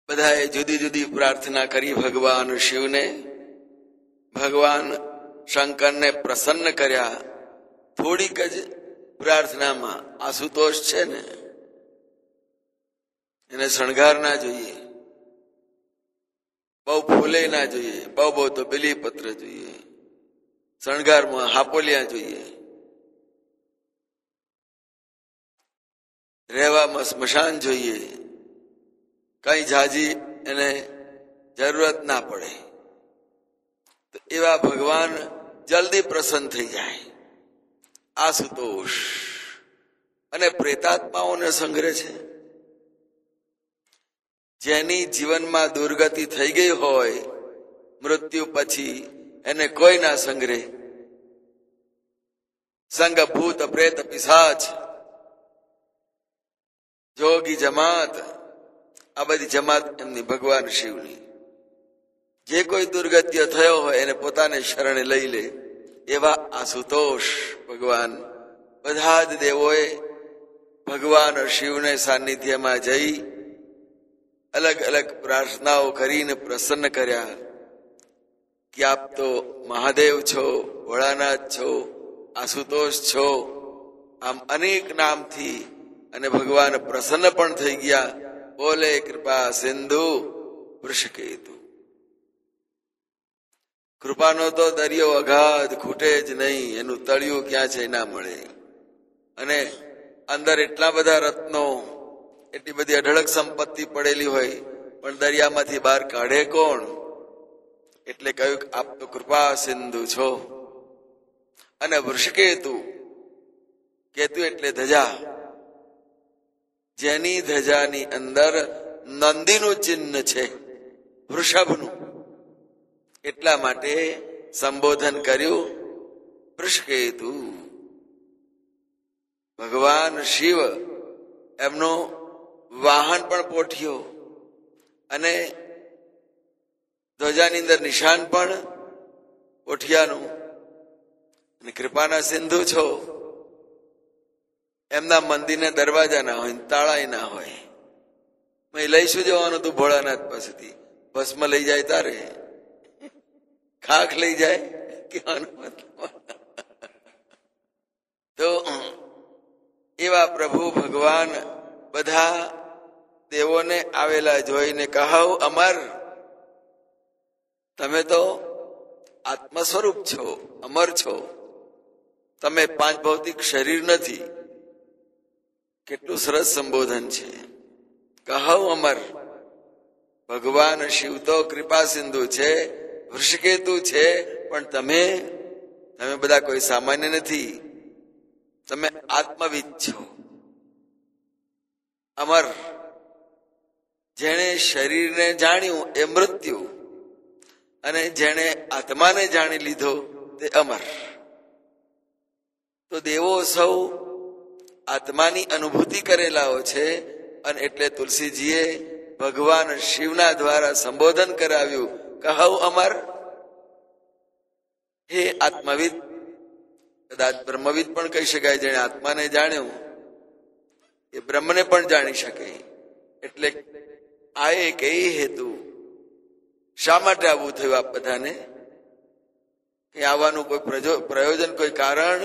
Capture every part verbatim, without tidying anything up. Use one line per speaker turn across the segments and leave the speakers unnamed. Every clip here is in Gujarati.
બધાએ જુદી જુદી પ્રાર્થના કરી ભગવાન શિવને. ભગવાન શંકરને પ્રસન્ન કર્યા. થોડીક જ પ્રાર્થનામાં આશુતોષ છે ને, એને શણગાર ના જોઈએ, બહુ ફૂલે ના જોઈએ, બહુ બહુ તો બેલીપત્ર જોઈએ, શણગારમાં હાપોલિયા જોઈએ, રહેવામાં સ્મશાન જોઈએ, કઈ ઝાઝી એને જરૂરત ના પડે. તો એવા ભગવાન જલ્દી પ્રસન્ન થઈ જાય. આશુતોષ અને પ્રેતાત્માઓને સંગ્રહ છે. જેની જીવનમાં દુર્ગતિ થઈ ગઈ હોય, મૃત્યુ પછી એને કોઈ ના સંગ્રહ. સંગ ભૂત પ્રેત પિશાચ જોગી જમાત, આ બધી જમાત એમની ભગવાન શિવની. જે કોઈ દુર્ગત્ય થયો હોય એને પોતાને શરણે લઈ લે. એવા આશુતોષ ભગવાન. બધા જ દેવોએ ભગવાન શિવને સાનિધ્યમાં જઈ અલગ અલગ પ્રાર્થનાઓ કરીને પ્રસન્ન કર્યા કે આપ તો મહાદેવ છો, ભોળાનાથ છો, આશુતોષ છો. આમ અનેક નામથી અને ભગવાન પ્રસન્ન પણ થઈ ગયા. બોલે કૃપા સિંધુ વૃષકેતુ. કૃપાનો તો દરિયો અગાધ, ખૂટે જ નહીં. એનું તળિયું ક્યાં છે ના મળે. અને અંદર એટલા બધા રત્નો, એટલી બધી અઢળક સંપત્તિ પડેલી હોય, પણ દરિયામાંથી બહાર કાઢે કોણ? એટલે કહ્યું કે આપ તો કૃપા સિંધુ છો. અને વૃષકેતુ, કેતુ એટલે ધજા, જેની ધજાની અંદર નંદીનું ચિહ્ન છે, વૃષભનું. એટલા માટે સંબોધન કર્યું વૃષકેતુ. ભગવાન શિવ એમનો વાહન પણ પોઠિયો, અને ધ્વજાની અંદર નિશાન પણ પોઠિયાનું. અને કૃપાના સિંધુ છો. એમના મંદિરના દરવાજા ના હોય, તાળાય ના હોય. લઈશું જવાનું તું ભોળાનાથ પાસેથી, ભસ્મ લઈ જાય તારે, ખાખ લઈ જાય કહેવાનો મતલબ. તો એવા પ્રભુ ભગવાન બધા દેવોને આવેલા જોઈને કહો અમર, તમે તો આત્મ સ્વરૂપ છો, અમર છો. તમે પાંચ ભૌતિક શરીર નથી. કેટલું સરસ સંબોધન છે. કહો અમર. ભગવાન શિવ તો કૃપા સિંધુ છે, વૃષકેતુ છે, પણ તમે તમે બધા કોઈ સામાન્ય નથી. તમે આત્મવિદ છો, અમર. જેણે શરીરને જાણ્યું એ મૃત્યુ, અને જેણે આત્માને જાણી લીધો તે અમર. તો દેવો સૌ આત્માની અનુભૂતિ કરેલાઓ છે. અને એટલે તુલસીજીએ ભગવાન શિવના દ્વારા સંબોધન કરાવ્યું, કહો અમર. હે આત્મવિદ, કદાચ બ્રહ્મવિદ પણ કહી શકાય. જેણે આત્માને જાણ્યું એ બ્રહ્મને પણ જાણી શકે. એટલે આ એક એ હેતુ. શા માટે આવવું થયું આપ બધાને? કે આવવાનું કોઈ પ્રયોજન, કોઈ કારણ?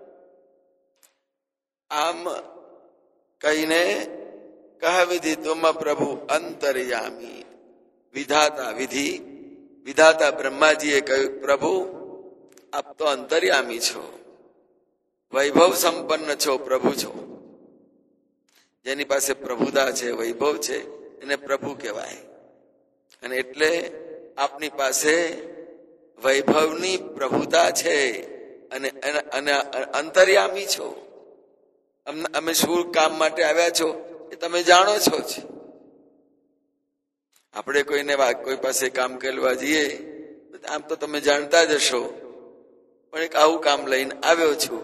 આમ કહીને કહ વિધિ તુમ પ્રભુ અંતર્યામી. વિધાતા વિધિ, વિધાતા બ્રહ્માજીએ કહ્યું પ્રભુ આપ તો અંતર્યામી છો, વૈભવ સંપન્ન છો, પ્રભુ છો. જેની પાસે પ્રભુતા છે, વૈભવ છે, એને પ્રભુ કહેવાય. અને એટલે આપની પાસે વૈભવની પ્રભુતા છે, અને અને અંતર્યામી છો. અમે શું કામ માટે આવ્યા છો એ તમે જાણો છો જ. આપણે કોઈને કોઈ પાસે કામ કરવા જઈએ, આમ તો તમે જાણતા જ હશો, પણ એક આવું કામ લઈને આવ્યો છું.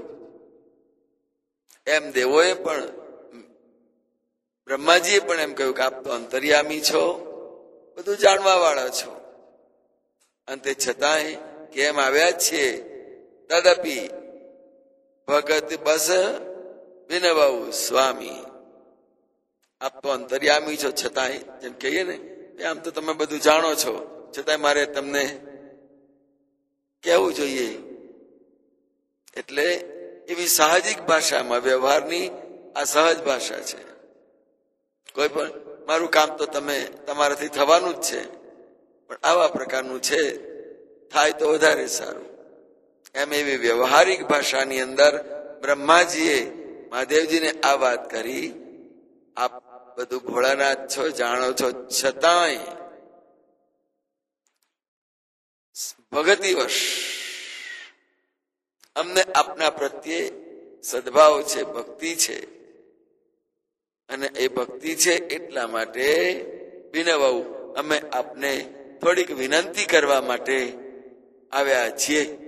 એમ દેવોએ પણ, બ્રહ્માજીએ પણ એમ કહ્યું કે આપ તો અંતર્યામી છો, બધું જાણવા વાળા છો. અંતે છતાંય કેમ આવ્યા છીએ? તદપી ભગત બસ વિનવાઉ સ્વામી. આપ તો અંતર્યામી છો, છતાંય જેમ કહીએ ને આમ તો તમે બધું જાણો છો, છતાંય મારે તમને કહેવું જોઈએ. એટલે એવી સાહજિક ભાષામાં વ્યવહારની આ સહજ ભાષા છે. કોઈ પણ મારું કામ તો તમે તમારાથી થવાનું જ છે, પણ આવા પ્રકારનું છે, થાય તો વધારે સારું. એમ એવી વ્યવહારિક ભાષાની અંદર બ્રહ્માજીએ મહાદેવજીને આ વાત કરી. આપ બધું ભોળાનાથ છો, જાણો છો, છતાંય ભગતિવશ અમને આપના પ્રત્યે સદભાવ છે, ભક્તિ છે, અને એ ભક્તિ છે એટલા માટે વિનવવું અમે આપને થોડીક વિનંતી કરવા માટે આવ્યા છીએ.